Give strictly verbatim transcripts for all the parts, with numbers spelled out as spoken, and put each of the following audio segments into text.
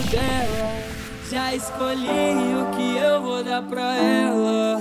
dela. Já escolhi o que eu vou dar pra ela.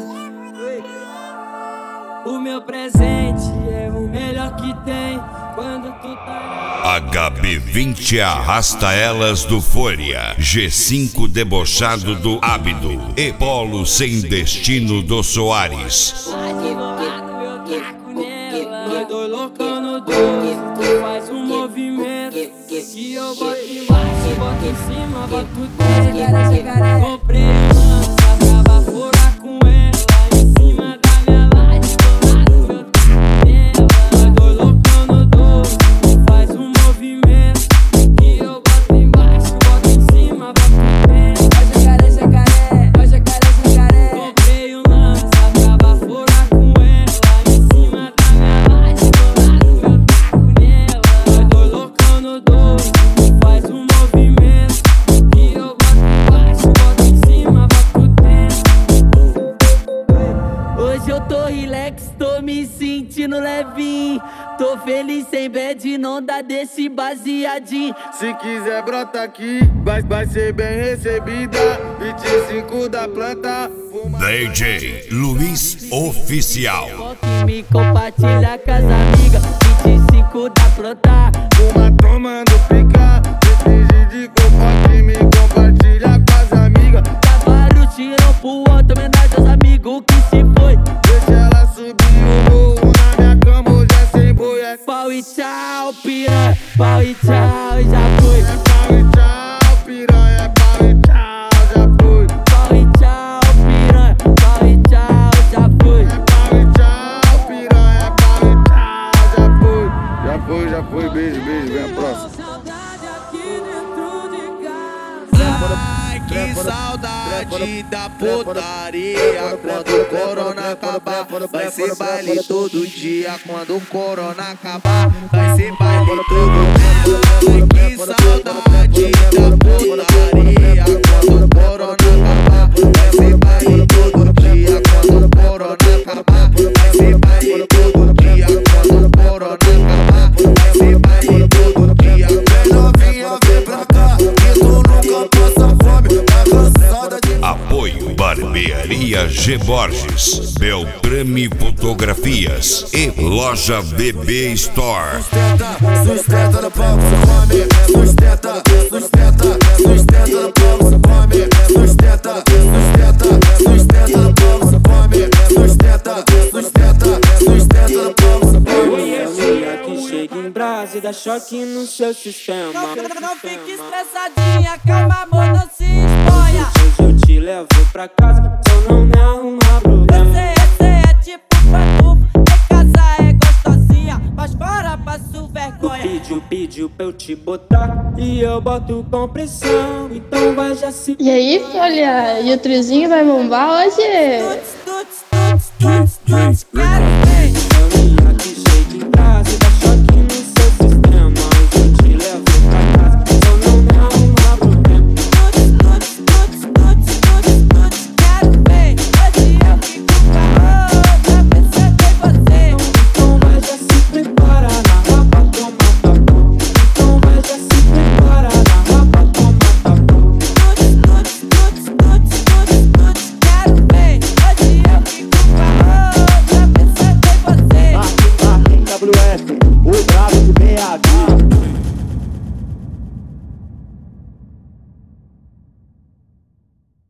O meu presente é o melhor que tem. Quando tu tá... H B vinte arrasta elas do Folha, G cinco debochado do Ábido e Polo sem destino do Soares. Advogado, eu taco nela. Nós dois loucão no doce. Tu faz um movimento que eu boto embaixo, boto em cima, boto dentro. Comprei um lança pra furar com ela. Em cima da minha laje, do lado eu taco nela. Nós dois loucão no doce. Tu faz um movimento que eu boto embaixo, boto em cima, boto dentro. Ó jacaré, jacaré, ó jacaré, jacaré. Comprei um lança pra furar com ela. Em cima da minha laje, do lado eu taco nela. Nós dois loucão no doce. Tu faz um movimento que eu boto embaixo, boto em cima, boto dentro. Hoje eu tô relax, tô me sentindo levinho. Tô feliz sem bad, não dá desse baseadinho. Se quiser brota aqui, vai, vai ser bem recebida. vinte e cinco da planta. D J Luiz Oficial. Volta e me compartilha com as amigas. vinte e cinco da planta. Uma tomando pica. Finge de comporte e me compartilha com as amigas. Dá vários tirão pro outro, homenagem aos amigos que se foi. Deixa ela subir o morro na minha cama, hoje é sem boi. É Pau e tchau, piranha. Pau e tchau, já foi. É pau e tchau, piranha. É pau e tchau, já foi. Pau e tchau, piranha. Pau e tchau, já foi. É pau e tchau, piranha. É pau e tchau, já foi. Já foi, já foi. Beijo, beijo. Vem a próxima. Saudade aqui dentro de casa. Ai, que saudade da putaria. Quando o corona acabar, vai ser baile todo dia. Quando o corona acabar, vai ser baile todo dia. Ai, que saudade da putaria. Quando o corona acabar, vai ser baile todo dia. Quando o corona acabar, vai ser baile todo dia. Quando o corona acabar, vai ser baile todo dia. Vem novinha, vem pra cá, que tu nunca passa fome. Tá cansada de... Apoio Barbearia G Borges, Beltrame Fotografias e Loja B B Store. Sustenta, sustenta no pau, você come. Sustenta, sustenta, sustenta no pau, você come. Sustenta, sustenta, sustenta no pau, você come. Sustenta, sustenta, sustenta no pau, você come. Mulher que chega em brasa e dá choque no seu sistema. Não, não fique estressadinha, calma amor, não se exponha. Hoje eu te levo pra casa, só não me arrumar problema. Você, você é tipo patufo, em casa é gostosinha, mas fora passo vergonha. Pediu, pediu pra eu te botar e eu boto com pressão, então vai já se... E aí, Folha? E o triozinho vai bombar hoje? Tuts, tuts, tuts, tuts, tuts, quero